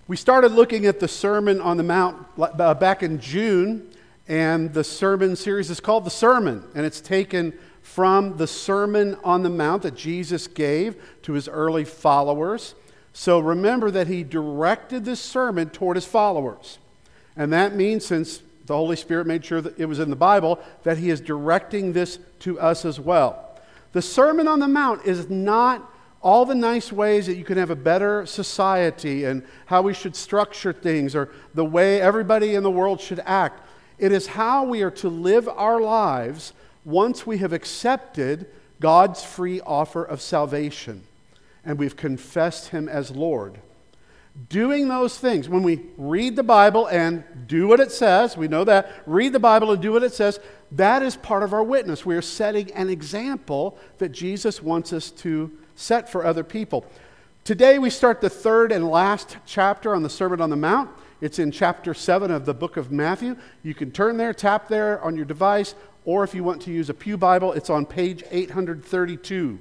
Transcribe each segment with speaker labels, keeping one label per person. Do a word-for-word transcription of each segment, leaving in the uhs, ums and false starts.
Speaker 1: We started looking at the Sermon on the Mount uh, back in June, and the sermon series is called The Sermon, and it's taken from the Sermon on the Mount that Jesus gave to his early followers. So remember that he directed this sermon toward his followers. And that means, since the Holy Spirit made sure that it was in the Bible, that he is directing this to us as well. The Sermon on the Mount is not all the nice ways that you can have a better society and how we should structure things or the way everybody in the world should act. It is how we are to live our lives once we have accepted God's free offer of salvation and we've confessed him as Lord. Doing those things, when we read the Bible and do what it says, we know that, read the Bible and do what it says, that is part of our witness. We are setting an example that Jesus wants us to set for other people. Today we start the third and last chapter on the Sermon on the Mount. It's in chapter seven of the book of Matthew. You can turn there, tap there on your device, or if you want to use a Pew Bible, it's on page eight hundred thirty-two.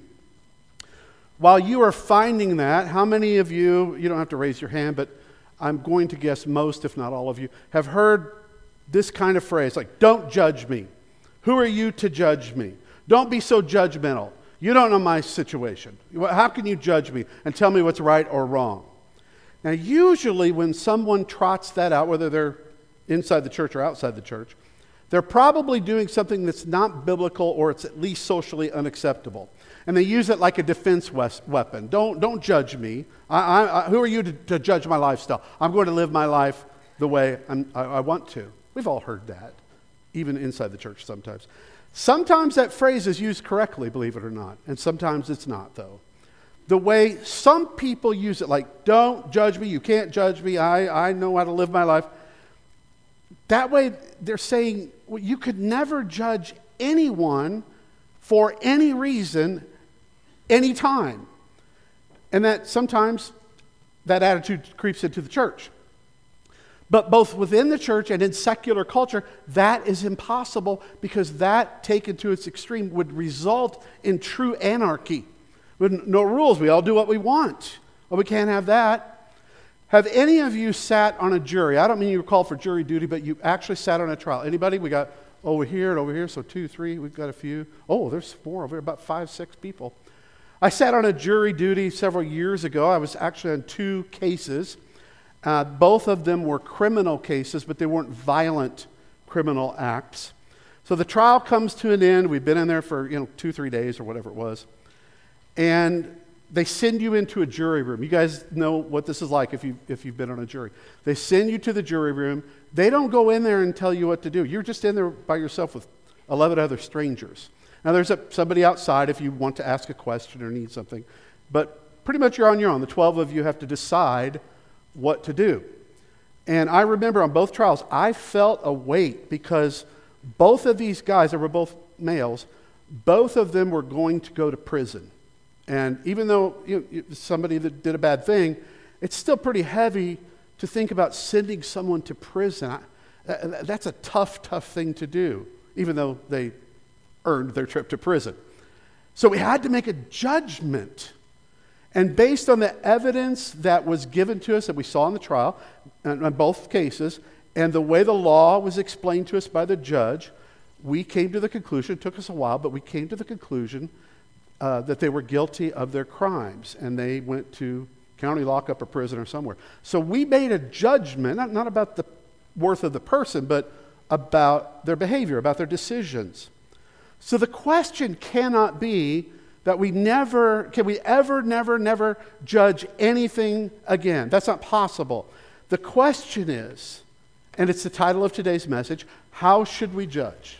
Speaker 1: While you are finding that, how many of you, you don't have to raise your hand, but I'm going to guess most, if not all of you, have heard this kind of phrase, like, don't judge me. Who are you to judge me? Don't be so judgmental. You don't know my situation. How can you judge me and tell me what's right or wrong? Now, usually when someone trots that out, whether they're inside the church or outside the church, they're probably doing something that's not biblical or it's at least socially unacceptable. And they use it like a defense weapon. Don't, don't judge me. I, I, I, who are you to, to judge my lifestyle? I'm going to live my life the way I'm, I, I want to. We've all heard that, even inside the church sometimes. Sometimes that phrase is used correctly, believe it or not, and sometimes it's not, though. The way some people use it, like, don't judge me, you can't judge me, I, I know how to live my life. That way they're saying, well, you could never judge anyone for any reason, anytime. And that sometimes that attitude creeps into the church. But both within the church and in secular culture, that is impossible because that, taken to its extreme, would result in true anarchy. With no rules, we all do what we want. Well, we can't have that. Have any of you sat on a jury? I don't mean you were called for jury duty, but you actually sat on a trial. Anybody? We got over here and over here, so two, three, we've got a few. Oh, there's four over here, about five, six people. I sat on a jury duty several years ago. I was actually on two cases. Uh, both of them were criminal cases, but they weren't violent criminal acts. So the trial comes to an end. We've been in there for you know two, three days or whatever it was. And they send you into a jury room. You guys know what this is like if, you, if you've been on a jury. They send you to the jury room. They don't go in there and tell you what to do. You're just in there by yourself with eleven other strangers. Now there's a, somebody outside if you want to ask a question or need something. But pretty much you're on your own. The twelve of you have to decide what to do. And I remember on both trials, I felt a weight because both of these guys, they were both males, both of them were going to go to prison. And even though you know, somebody that did a bad thing, it's still pretty heavy to think about sending someone to prison. I, that's a tough, tough thing to do, even though they earned their trip to prison. So we had to make a judgment. And based on the evidence that was given to us that we saw in the trial, in both cases, and the way the law was explained to us by the judge, we came to the conclusion, it took us a while, but we came to the conclusion uh, that they were guilty of their crimes, and they went to county lockup or prison or somewhere. So we made a judgment, not, not about the worth of the person, but about their behavior, about their decisions. So the question cannot be that we never, can we ever, never, never judge anything again? That's not possible. The question is, and it's the title of today's message, how should we judge?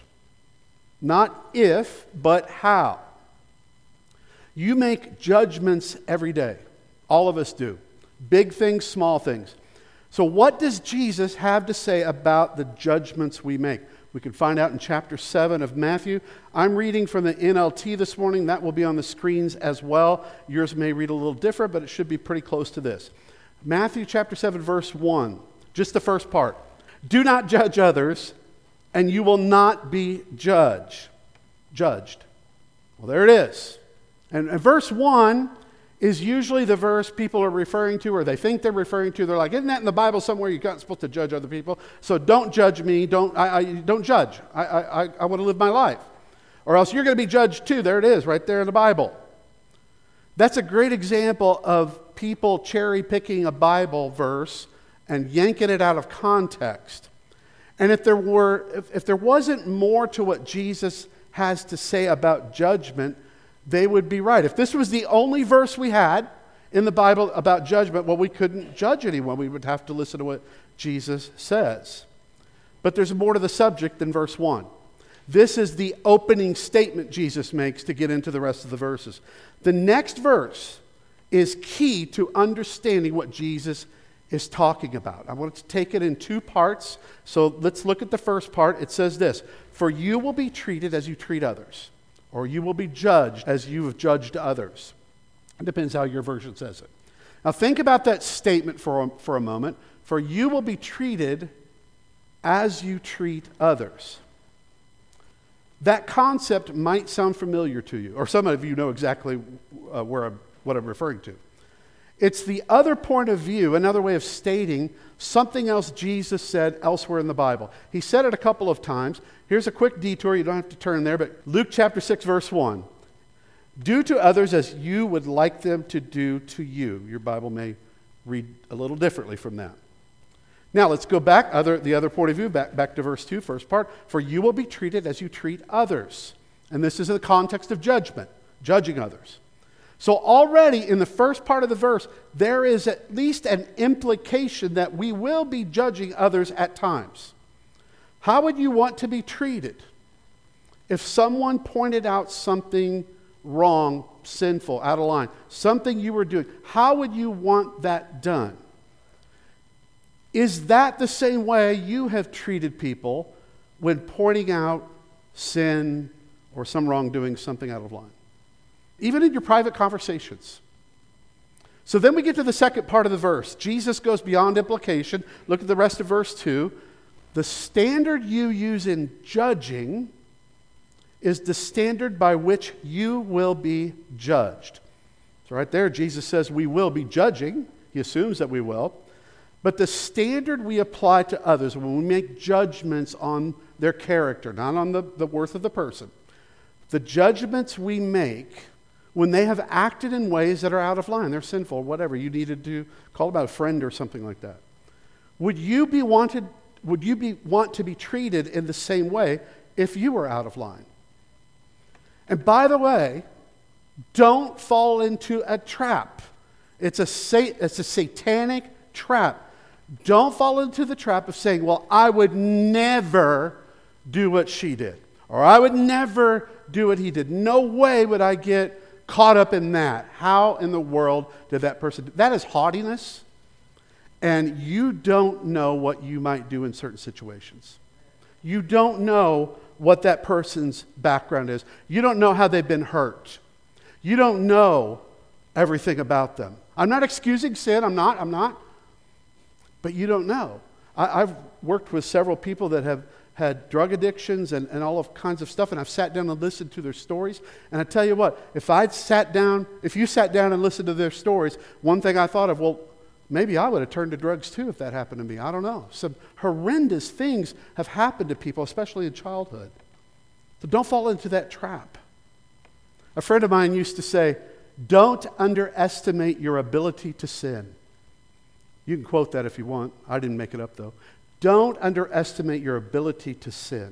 Speaker 1: Not if, but how. You make judgments every day. All of us do. Big things, small things. So what does Jesus have to say about the judgments we make? We can find out in chapter seven of Matthew. I'm reading from the N L T this morning. That will be on the screens as well. Yours may read a little different, but it should be pretty close to this. Matthew chapter seven, verse one. Just the first part. Do not judge others, and you will not be judged. Judged. Well, there it is. And, and verse one is usually the verse people are referring to, or they think they're referring to. They're like, isn't that in the Bible somewhere? You're not supposed to judge other people. So don't judge me. Don't, I, I, don't judge. I, I, I want to live my life. Or else you're going to be judged too. There it is, right there in the Bible. That's a great example of people cherry-picking a Bible verse and yanking it out of context. And if there were, if, if there wasn't more to what Jesus has to say about judgment, they would be right. If this was the only verse we had in the Bible about judgment, well, we couldn't judge anyone. We would have to listen to what Jesus says. But there's more to the subject than verse one. This is the opening statement Jesus makes to get into the rest of the verses. The next verse is key to understanding what Jesus is talking about. I want to take it in two parts. So let's look at the first part. It says this: "For you will be treated as you treat others, or you will be judged as you have judged others." It depends how your version says it. Now think about that statement for a, for a moment. For you will be treated as you treat others. That concept might sound familiar to you, or some of you know exactly uh, where I'm, what I'm referring to. It's the other point of view, another way of stating something else Jesus said elsewhere in the Bible. He said it a couple of times. Here's a quick detour. You don't have to turn there, but Luke chapter six, verse one. "Do to others as you would like them to do to you." Your Bible may read a little differently from that. Now let's go back, other, the other point of view, back, back to verse two, first part. "For you will be treated as you treat others." And this is in the context of judgment, judging others. So already in the first part of the verse, there is at least an implication that we will be judging others at times. How would you want to be treated if someone pointed out something wrong, sinful, out of line, something you were doing? How would you want that done? Is that the same way you have treated people when pointing out sin or some wrongdoing, something out of line? Even in your private conversations. So then we get to the second part of the verse. Jesus goes beyond implication. Look at the rest of verse two. "The standard you use in judging is the standard by which you will be judged." So right there, Jesus says we will be judging. He assumes that we will. But the standard we apply to others when we make judgments on their character, not on the, the worth of the person, the judgments we make when they have acted in ways that are out of line, they're sinful, whatever, you needed to call about a friend or something like that. Would you be wanted, would you be want to be treated in the same way if you were out of line? And by the way, don't fall into a trap. It's a sat- it's a satanic trap. Don't fall into the trap of saying, well, I would never do what she did, or I would never do what he did. No way would I get caught up in that. How in the world did that person do? That is haughtiness, and you don't know what you might do in certain situations. You don't know what that person's background is. You don't know how they've been hurt. You don't know everything about them. I'm not excusing sin. I'm not. I'm not. But you don't know. I, I've worked with several people that have had drug addictions and, and all of kinds of stuff, and I've sat down and listened to their stories. And I tell you what, if I'd sat down, if you sat down and listened to their stories, one thing I thought of, well, maybe I would have turned to drugs too if that happened to me. I don't know. Some horrendous things have happened to people, especially in childhood. So don't fall into that trap. A friend of mine used to say, don't underestimate your ability to sin. You can quote that if you want. I didn't make it up though. Don't underestimate your ability to sin.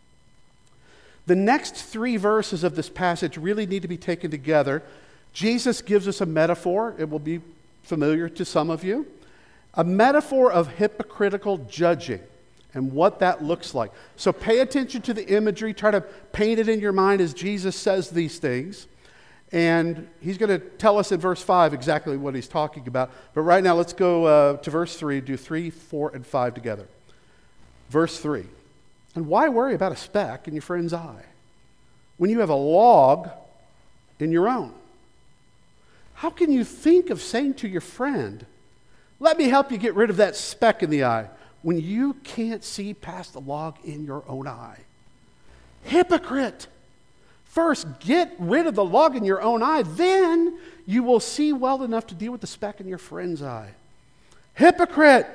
Speaker 1: The next three verses of this passage really need to be taken together. Jesus gives us a metaphor. It will be familiar to some of you. A metaphor of hypocritical judging and what that looks like. So pay attention to the imagery. Try to paint it in your mind as Jesus says these things. And he's going to tell us in verse five exactly what he's talking about. But right now, let's go uh, to verse three, do three, four, and five together. Verse three. And why worry about a speck in your friend's eye when you have a log in your own? How can you think of saying to your friend, let me help you get rid of that speck in the eye, when you can't see past the log in your own eye? Hypocrite! First, get rid of the log in your own eye. Then you will see well enough to deal with the speck in your friend's eye. Hypocrite!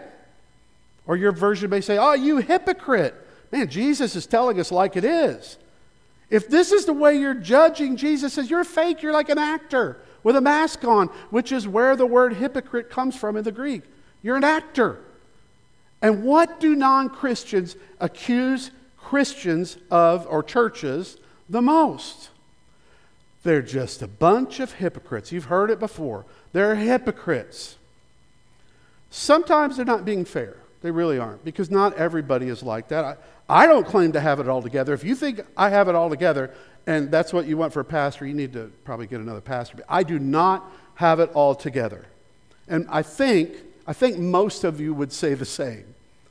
Speaker 1: Or your version may say, oh, you hypocrite. Man, Jesus is telling us like it is. If this is the way you're judging, Jesus says, you're fake. You're like an actor with a mask on, which is where the word hypocrite comes from in the Greek. You're an actor. And what do non-Christians accuse Christians of, or churches, the most? They're just a bunch of hypocrites. You've heard it before. They're hypocrites. Sometimes they're not being fair. They really aren't, because not everybody is like that. I, I don't claim to have it all together. If you think I have it all together, and that's what you want for a pastor, you need to probably get another pastor. But I do not have it all together. And I think, I think most of you would say the same.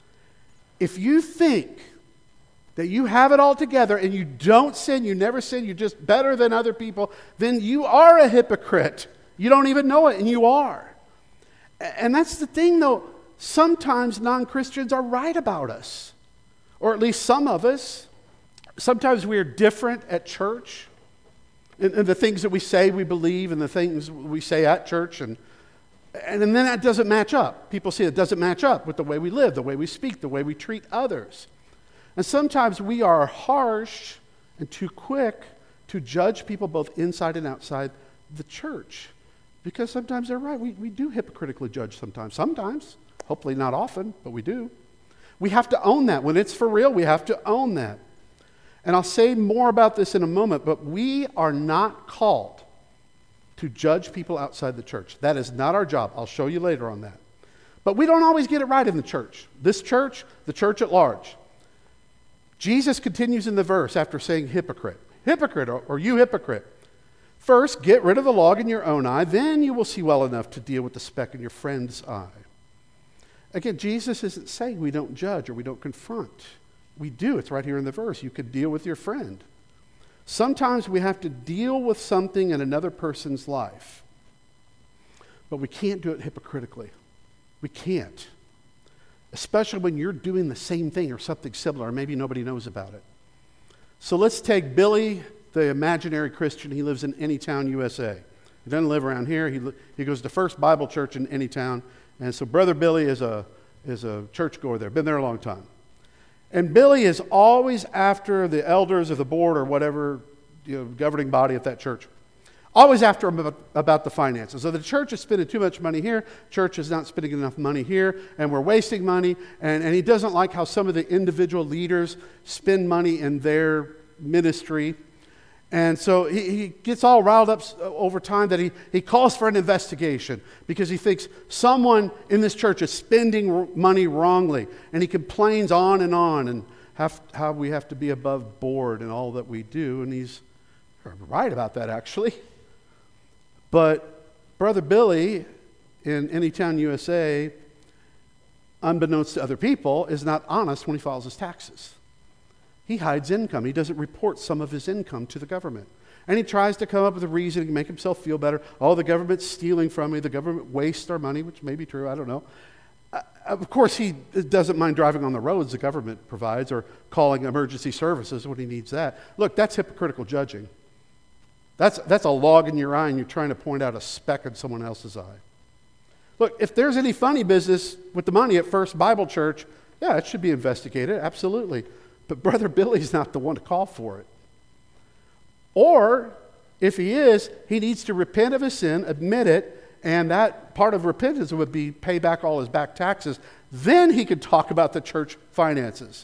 Speaker 1: If you think that you have it all together and you don't sin, you never sin, you're just better than other people, then you are a hypocrite. You don't even know it, and you are. And that's the thing, though. Sometimes non-Christians are right about us, or at least some of us. Sometimes we are different at church, in, in the things that we say we believe and the things we say at church, and, and and then that doesn't match up. People see it doesn't match up with the way we live, the way we speak, the way we treat others. And sometimes we are harsh and too quick to judge people both inside and outside the church, because sometimes they're right. We, we do hypocritically judge sometimes. Sometimes. Hopefully not often, but we do. We have to own that. When it's for real, we have to own that. And I'll say more about this in a moment, but we are not called to judge people outside the church. That is not our job. I'll show you later on that. But we don't always get it right in the church. This church, the church at large. Jesus continues in the verse after saying hypocrite. Hypocrite, or, or you hypocrite. First, get rid of the log in your own eye, then you will see well enough to deal with the speck in your friend's eye. Again, Jesus isn't saying we don't judge or we don't confront. We do. It's right here in the verse. You could deal with your friend. Sometimes we have to deal with something in another person's life, but we can't do it hypocritically. We can't. Especially when you're doing the same thing or something similar, or maybe nobody knows about it. So let's take Billy, the imaginary Christian. He lives in Anytown, U S A. He doesn't live around here. He, he goes to First Bible Church in Anytown. And so Brother Billy is a, is a churchgoer there, been there a long time. And Billy is always after the elders of the board or whatever, you know, governing body at that church. Always after them about, about the finances. So the church is spending too much money here, church is not spending enough money here, and we're wasting money. And, and he doesn't like how some of the individual leaders spend money in their ministry. And so he, he gets all riled up over time that he, he calls for an investigation because he thinks someone in this church is spending money wrongly. And he complains on and on and have, how we have to be above board in all that we do. And he's right about that, actually. But Brother Billy in Anytown, U S A, unbeknownst to other people, is not honest when he files his taxes. He hides income. He doesn't report some of his income to the government. And he tries to come up with a reason to make himself feel better. Oh, the government's stealing from me. The government wastes our money, which may be true. I don't know. Uh, of course, he doesn't mind driving on the roads the government provides or calling emergency services when he needs that. Look, that's hypocritical judging. That's, that's a log in your eye and you're trying to point out a speck in someone else's eye. Look, if there's any funny business with the money at First Bible Church, yeah, it should be investigated, absolutely. But Brother Billy's not the one to call for it. Or, if he is, he needs to repent of his sin, admit it, and that part of repentance would be pay back all his back taxes. Then he could talk about the church finances.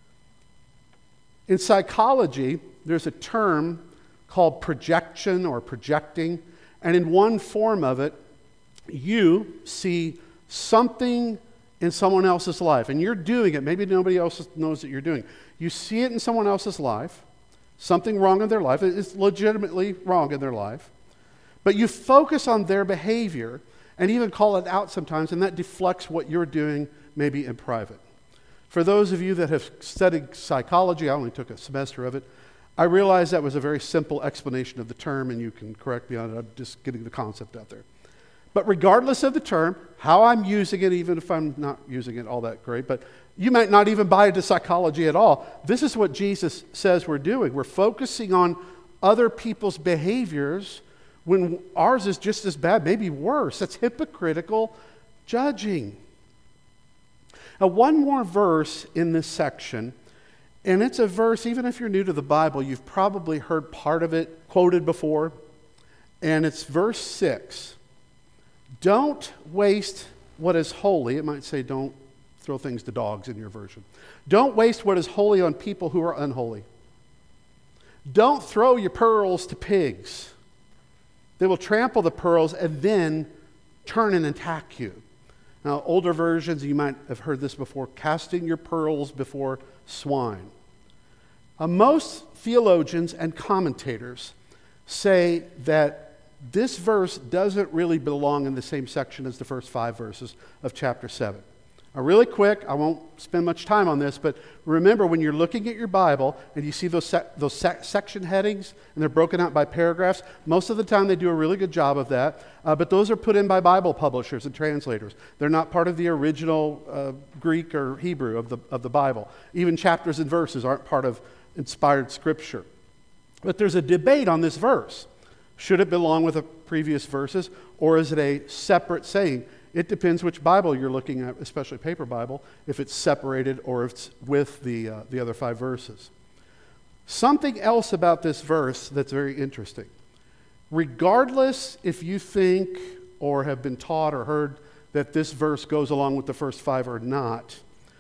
Speaker 1: In psychology, there's a term called projection or projecting, and in one form of it, you see something in someone else's life, and you're doing it. Maybe nobody else knows that you're doing it. You see it in someone else's life, something wrong in their life. It's legitimately wrong in their life. But you focus on their behavior and even call it out sometimes, and that deflects what you're doing maybe in private. For those of you that have studied psychology, I only took a semester of it, I realize that was a very simple explanation of the term, and you can correct me on it. I'm just getting the concept out there. But regardless of the term, how I'm using it, even if I'm not using it all that great, but you might not even buy into psychology at all. This is what Jesus says we're doing. We're focusing on other people's behaviors when ours is just as bad, maybe worse. That's hypocritical judging. Now, one more verse in this section, and it's a verse, even if you're new to the Bible, you've probably heard part of it quoted before, and it's verse six. Don't waste what is holy. It might say don't throw things to dogs in your version. Don't waste what is holy on people who are unholy. Don't throw your pearls to pigs. They will trample the pearls and then turn and attack you. Now, older versions, you might have heard this before, casting your pearls before swine. Uh, most theologians and commentators say that this verse doesn't really belong in the same section as the first five verses of chapter seven. Now, really quick, I won't spend much time on this, but remember when you're looking at your Bible and you see those sec- those sec- section headings and they're broken out by paragraphs, most of the time they do a really good job of that, uh, but those are put in by Bible publishers and translators. They're not part of the original uh, Greek or Hebrew of the, of the Bible. Even chapters and verses aren't part of inspired Scripture. But there's a debate on this verse. Should it belong with the previous verses, or is it a separate saying? It depends which Bible you're looking at, especially paper Bible, if it's separated or if it's with the, uh, the other five verses. Something else about this verse that's very interesting. Regardless if you think or have been taught or heard that this verse goes along with the first five or not,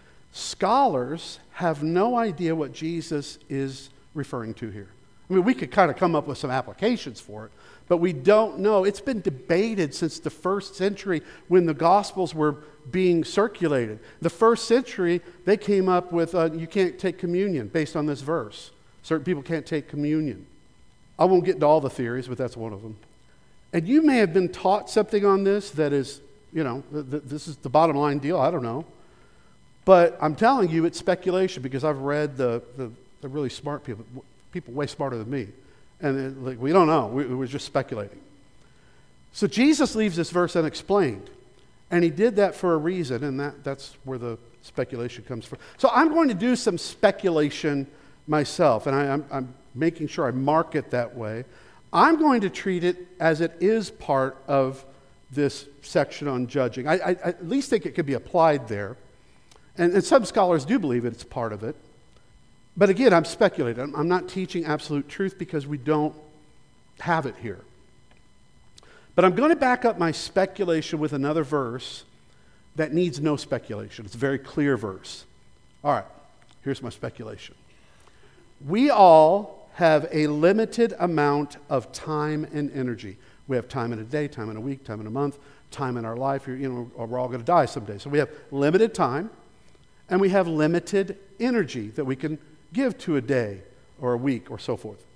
Speaker 1: scholars have no idea what Jesus is referring to here. I mean, we could kind of come up with some applications for it, but we don't know. It's been debated since the first century when the Gospels were being circulated. The first century, they came up with, uh, you can't take communion based on this verse. Certain people can't take communion. I won't get into all the theories, but that's one of them. And you may have been taught something on this that is, you know, th- th- this is the bottom line deal. I don't know. But I'm telling you, it's speculation because I've read the, the, the really smart people, people way smarter than me. And it, like, we don't know. We, we were just speculating. So Jesus leaves this verse unexplained. And he did that for a reason, and that, that's where the speculation comes from. So I'm going to do some speculation myself, and I, I'm, I'm making sure I mark it that way. I'm going to treat it as it is part of this section on judging. I, I, I at least think it could be applied there. And, and some scholars do believe it's part of it. But again, I'm speculating. I'm, I'm not teaching absolute truth because we don't have it here. But I'm going to back up my speculation with another verse that needs no speculation. It's a very clear verse. All right, here's my speculation. We all have a limited amount of time and energy. We have time in a day, time in a week, time in a month, time in our life. You know, we're all going to die someday. So we have limited time, and we have limited energy that we can give to a day or a week or so forth.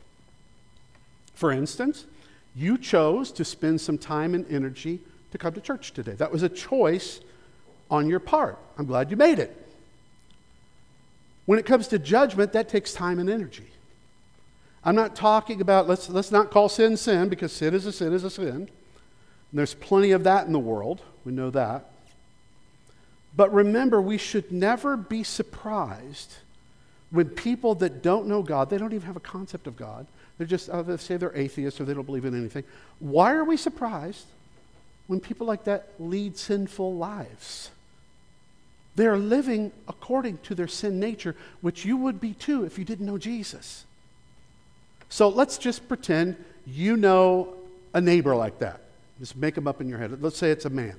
Speaker 1: For instance, you chose to spend some time and energy to come to church today. That was a choice on your part. I'm glad you made it. When it comes to judgment, that takes time and energy. I'm not talking about, let's, let's not call sin sin, because sin is a sin is a sin. And there's plenty of that in the world. We know that. But remember, we should never be surprised when people that don't know God, they don't even have a concept of God, they're just, uh, they say they're atheists or they don't believe in anything. Why are we surprised when people like that lead sinful lives? They're living according to their sin nature, which you would be too if you didn't know Jesus. So let's just pretend you know a neighbor like that. Just make him up in your head. Let's say it's a man.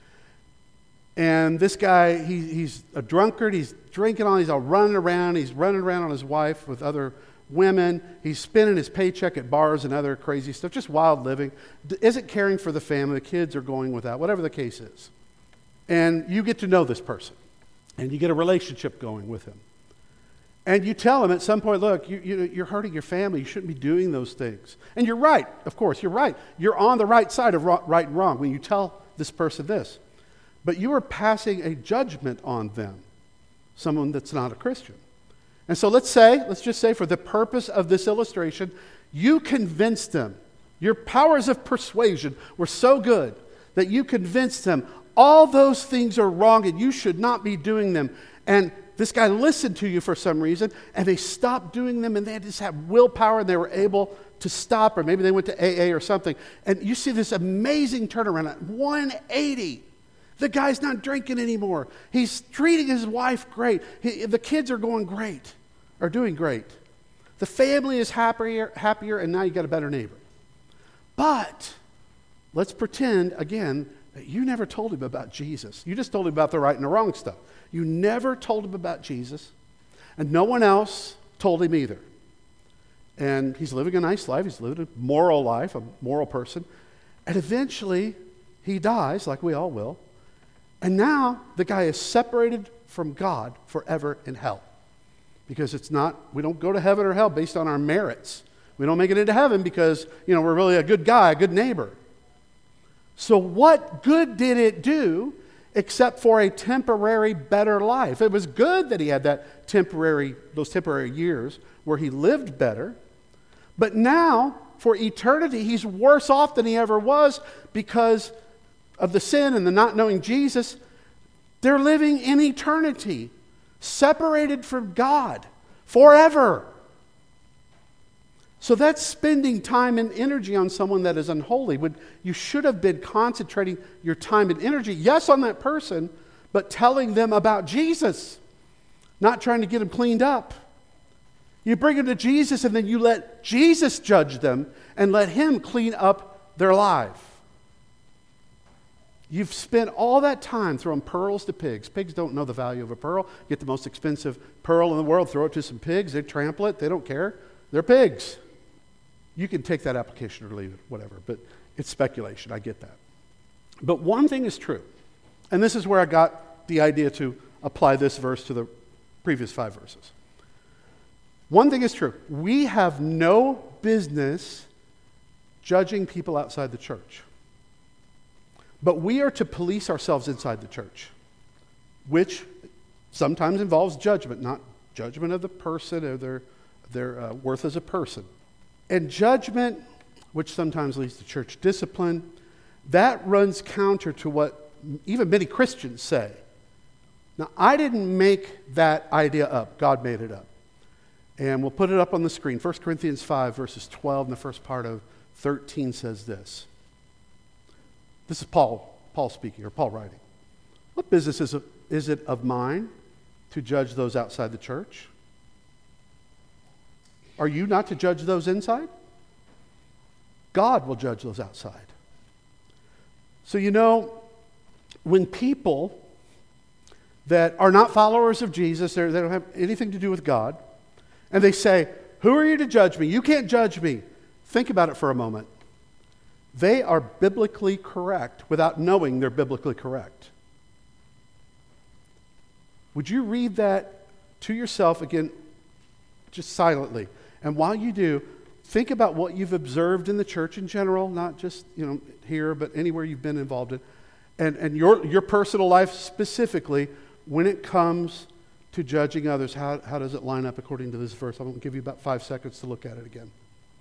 Speaker 1: And this guy, he, he's a drunkard. He's drinking on, he's all running around. He's running around on his wife with other women. He's spending his paycheck at bars and other crazy stuff, just wild living. Isn't caring for the family. The kids are going without, whatever the case is. And you get to know this person. And you get a relationship going with him. And you tell him at some point, look, you, you, you're hurting your family. You shouldn't be doing those things. And you're right. Of course, you're right. You're on the right side of right and wrong when you tell this person this. But you are passing a judgment on them, someone that's not a Christian. And so let's say, let's just say for the purpose of this illustration, you convinced them. Your powers of persuasion were so good that you convinced them all those things are wrong and you should not be doing them. And this guy listened to you for some reason, and they stopped doing them, and they just had willpower, and they were able to stop, or maybe they went to A A or something. And you see this amazing turnaround at one eighty. The guy's not drinking anymore. He's treating his wife great. He, the kids are going great, are doing great. The family is happier, happier, and now you got a better neighbor. But let's pretend, again, that you never told him about Jesus. You just told him about the right and the wrong stuff. You never told him about Jesus, and no one else told him either. And he's living a nice life. He's living a moral life, a moral person. And eventually, he dies, like we all will. And now, the guy is separated from God forever in hell. Because it's not, we don't go to heaven or hell based on our merits. We don't make it into heaven because, you know, we're really a good guy, a good neighbor. So what good did it do except for a temporary better life? It was good that he had that temporary, those temporary years where he lived better. But now, for eternity, he's worse off than he ever was because of the sin and the not knowing Jesus. They're living in eternity, separated from God forever. So that's spending time and energy on someone that is unholy. Would, you should have been concentrating your time and energy, yes, on that person, but telling them about Jesus, not trying to get them cleaned up. You bring them to Jesus and then you let Jesus judge them and let him clean up their life. You've spent all that time throwing pearls to pigs. Pigs don't know the value of a pearl. Get the most expensive pearl in the world, throw it to some pigs, they trample it, they don't care. They're pigs. You can take that application or leave it, whatever, but it's speculation, I get that. But one thing is true, and this is where I got the idea to apply this verse to the previous five verses. One thing is true, we have no business judging people outside the church. But we are to police ourselves inside the church, which sometimes involves judgment, not judgment of the person or their, their uh, worth as a person. And judgment, which sometimes leads to church discipline, that runs counter to what even many Christians say. Now, I didn't make that idea up. God made it up. And we'll put it up on the screen. First Corinthians five, verses twelve, and the first part of thirteen says this. This is Paul, Paul speaking, or Paul writing. What business is it, is it of mine to judge those outside the church? Are you not to judge those inside? God will judge those outside. So you know, when people that are not followers of Jesus, they don't have anything to do with God, and they say, who are you to judge me? You can't judge me. Think about it for a moment. They are biblically correct without knowing they're biblically correct. Would you read that to yourself again, just silently? And while you do, think about what you've observed in the church in general, not just, you know, here, but anywhere you've been involved in, and, and your, your personal life specifically, when it comes to judging others. How, how does it line up according to this verse? I'm going to give you about five seconds to look at it again.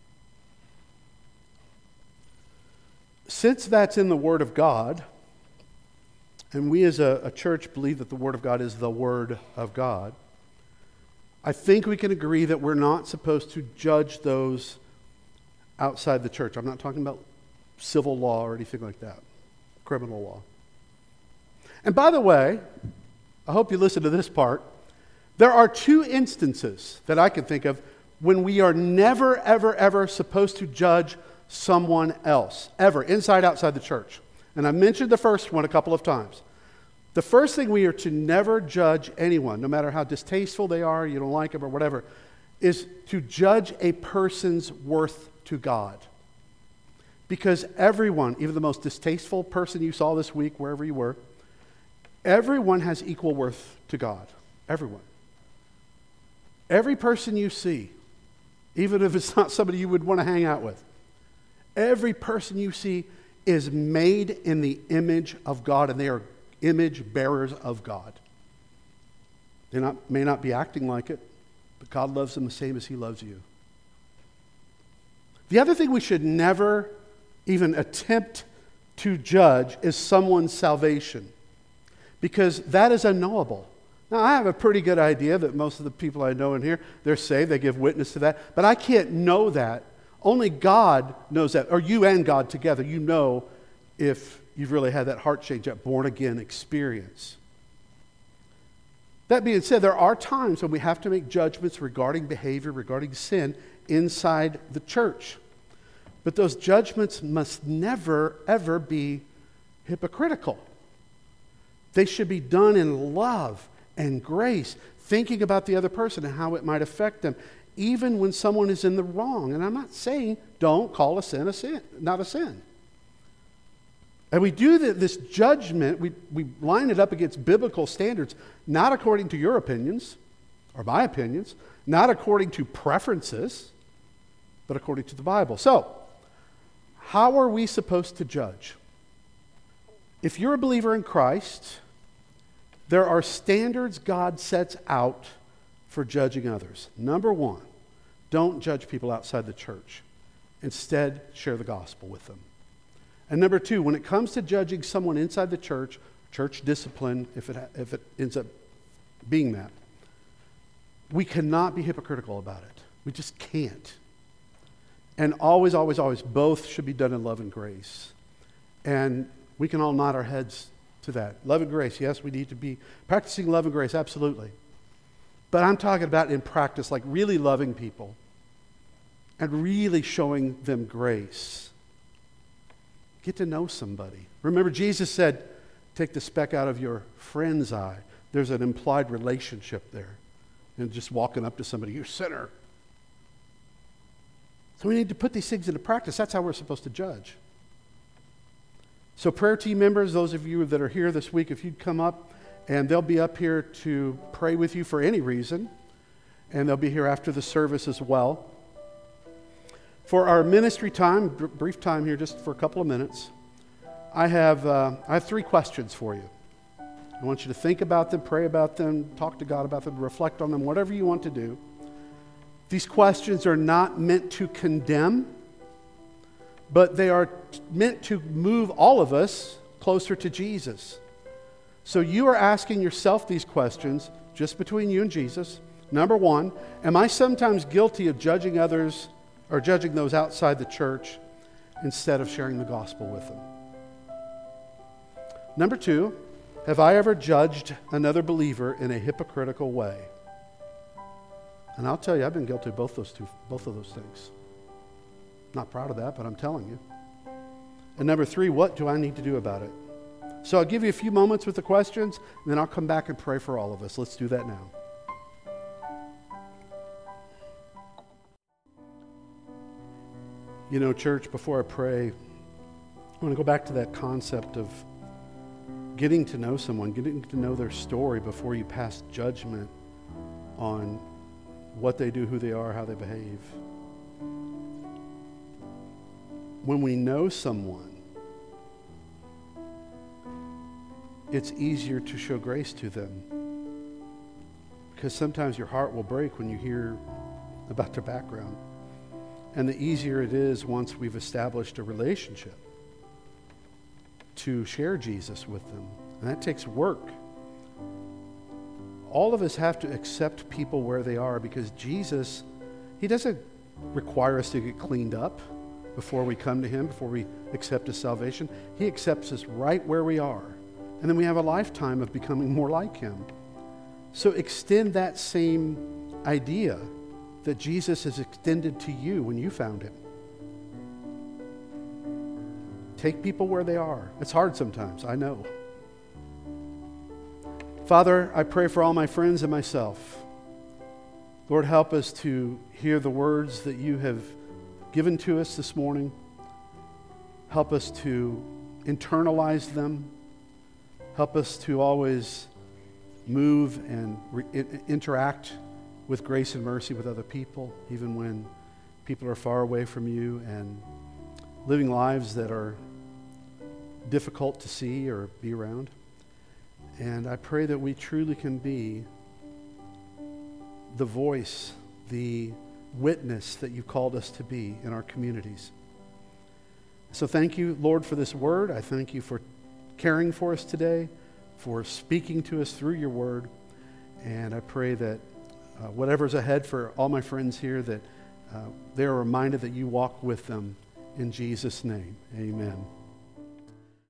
Speaker 1: Since that's in the Word of God, and we as a, a church believe that the Word of God is the Word of God, I think we can agree that we're not supposed to judge those outside the church. I'm not talking about civil law or anything like that, criminal law. And by the way, I hope you listen to this part. There are two instances that I can think of when we are never, ever, ever supposed to judge someone else, ever, inside, outside the church. And I mentioned the first one a couple of times. The first thing we are to never judge anyone, no matter how distasteful they are, you don't like them or whatever, is to judge a person's worth to God. Because everyone, even the most distasteful person you saw this week, wherever you were, everyone has equal worth to God. Everyone. Every person you see, even if it's not somebody you would want to hang out with, every person you see is made in the image of God, and they are image bearers of God. They not, may not be acting like it, but God loves them the same as He loves you. The other thing we should never even attempt to judge is someone's salvation, because that is unknowable. Now, I have a pretty good idea that most of the people I know in here, they're saved, they give witness to that, but I can't know that. Only God knows that, or you and God together, you know if you've really had that heart change, that born-again experience. That being said, there are times when we have to make judgments regarding behavior, regarding sin inside the church. But those judgments must never, ever be hypocritical. They should be done in love and grace, thinking about the other person and how it might affect them, even when someone is in the wrong. And I'm not saying don't call a sin a sin, not a sin. And we do the, this judgment, we, we line it up against biblical standards, not according to your opinions or my opinions, not according to preferences, but according to the Bible. So, how are we supposed to judge? If you're a believer in Christ, there are standards God sets out for judging others. Number one, don't judge people outside the church. Instead, share the gospel with them. And number two, when it comes to judging someone inside the church, church discipline, if it, if it ends up being that, we cannot be hypocritical about it. We just can't. And always, always, always, both should be done in love and grace. And we can all nod our heads to that. Love and grace, yes, we need to be practicing love and grace, absolutely. But I'm talking about in practice, like really loving people and really showing them grace. Get to know somebody. Remember, Jesus said, take the speck out of your friend's eye. There's an implied relationship there. And just walking up to somebody, you sinner. So we need to put these things into practice. That's how we're supposed to judge. So prayer team members, those of you that are here this week, if you'd come up, and they'll be up here to pray with you for any reason, and they'll be here after the service as well. For our ministry time, br- brief time here, just for a couple of minutes, I have uh, I have three questions for you. I want you to think about them, pray about them, talk to God about them, reflect on them, whatever you want to do. These questions are not meant to condemn, but they are t- meant to move all of us closer to Jesus. So you are asking yourself these questions, just between you and Jesus. Number one, am I sometimes guilty of judging others or judging those outside the church instead of sharing the gospel with them? Number two, have I ever judged another believer in a hypocritical way? And I'll tell you, I've been guilty of both those two, both of those things. Not proud of that, but I'm telling you. And number three, what do I need to do about it? So I'll give you a few moments with the questions, and then I'll come back and pray for all of us. Let's do that now. You know, church, before I pray, I want to go back to that concept of getting to know someone, getting to know their story before you pass judgment on what they do, who they are, how they behave. When we know someone, it's easier to show grace to them. Because sometimes your heart will break when you hear about their background. And the easier it is once we've established a relationship to share Jesus with them. And that takes work. All of us have to accept people where they are because Jesus, he doesn't require us to get cleaned up before we come to him, before we accept his salvation. He accepts us right where we are. And then we have a lifetime of becoming more like him. So extend that same idea that Jesus has extended to you when you found him. Take people where they are. It's hard sometimes, I know. Father, I pray for all my friends and myself. Lord, help us to hear the words that you have given to us this morning. Help us to internalize them. Help us to always move and re- interact with grace and mercy with other people, even when people are far away from you and living lives that are difficult to see or be around. And I pray that we truly can be the voice, the witness that you've called us to be in our communities. So thank you, Lord, for this word. I thank you for caring for us today, for speaking to us through your word. And I pray that uh, whatever's ahead for all my friends here, that uh, they're reminded that you walk with them in Jesus' name. Amen.